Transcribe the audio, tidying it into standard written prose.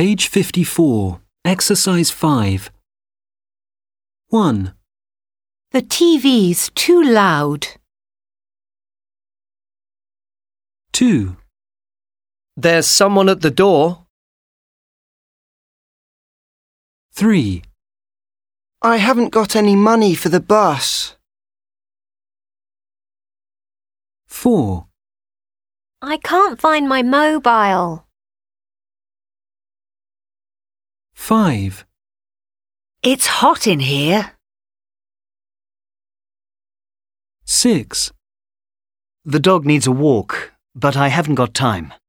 Page 54, Exercise 5. 1, The TV's too loud. 2, There's someone at the door. 3, I haven't got any money for the bus. 4, I can't find my mobile. 5, It's hot in here. 6. The dog needs a walk, but I haven't got time.